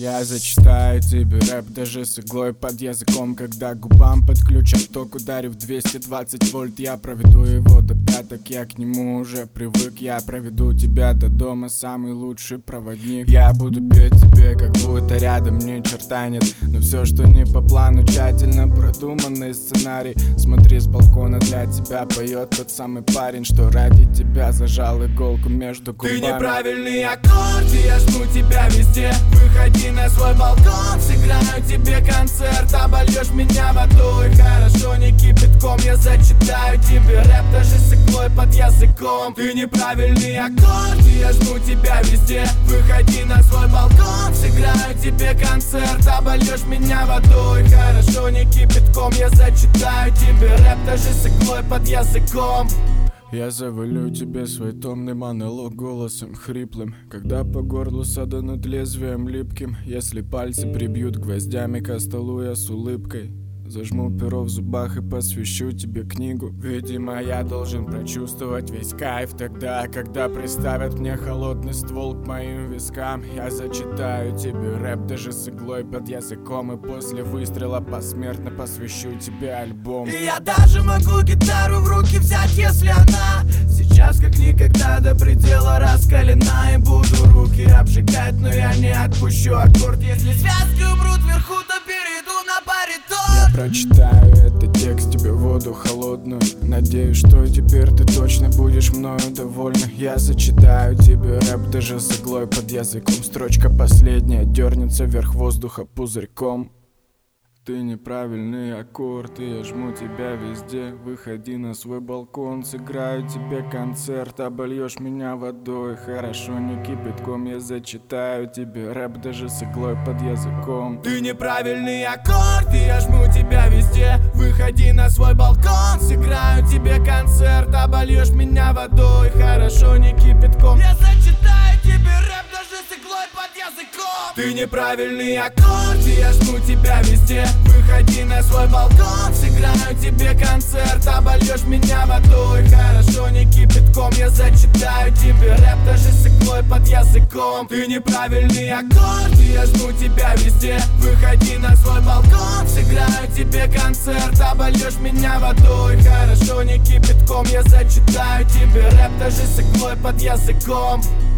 Я зачитаю тебе рэп даже с иглой под языком. Когда губам подключен ток, ударив 220 вольт, я проведу его до пяток. Я к нему уже привык, я проведу тебя до дома, самый лучший проводник. Я буду петь тебе, как будто рядом ни черта нет, но все, что не по плану, тщательно продуманный сценарий. Смотри, с балкона для тебя поет тот самый парень, что ради тебя зажал иголку между губами. Ты неправильный аккорд, и я жму тебя везде. Выходи на свой балкон, сыграю тебе концерт. Обольешь меня водой, хорошо, не кипятком. Я зачитаю тебе рэп даже с иглой под языком. Ты неправильный аккорд, и я жму тебя везде. Выходи на свой балкон, сыграю тебе концерт. Обольешь меня водой, хорошо, не кипятком. Я зачитаю тебе рэп даже с иглой под языком. Я завалю тебе свой томный монолог голосом хриплым, когда по горлу саданут лезвием липким. Если пальцы прибьют гвоздями ко столу, я с улыбкой зажму перо в зубах и посвящу тебе книгу. Видимо, я должен прочувствовать весь кайф тогда, когда приставят мне холодный ствол к моим вискам. Я зачитаю тебе рэп даже с иглой под языком, и после выстрела посмертно посвящу тебе альбом. И я даже могу гитару в руки взять, если она сейчас как никогда до предела раскалена. И буду руки обжигать, но я не отпущу аккорд. Если связки умрут вверху, то перейду на баритон. Я прочитаю этот текст тебе в воду холодную. Надеюсь, что теперь ты точно будешь мною довольна. Я зачитаю тебе рэп даже с иглой под языком. Строчка последняя дернется вверх воздуха пузырьком. Ты неправильный аккорд, и я жму тебя везде. Выходи на свой балкон, сыграю тебе концерт. Обольешь меня водой, хорошо, не кипятком. Я зачитаю тебе рэп даже с иглой под языком. Ты неправильный аккорд, и я жму тебя везде. Выходи на свой балкон, сыграю тебе концерт. Обольешь меня водой, хорошо, не кипятком. Я зачитаю тебе рэп даже с иглой под языком. Ты неправильный аккорд, и я жму тебя везде. Выходи на свой балкон, сыграю тебе концерт. Обольешь меня водой, хорошо, не кипятком. Я зачитаю тебе рэп даже с иглой под языком. Ты неправильный аккорд, и я жму тебя везде. Выходи на свой балкон, сыграю тебе концерт. Обольешь меня водой, хорошо, не кипятком. Я зачитаю тебе рэп даже с иглой под языком.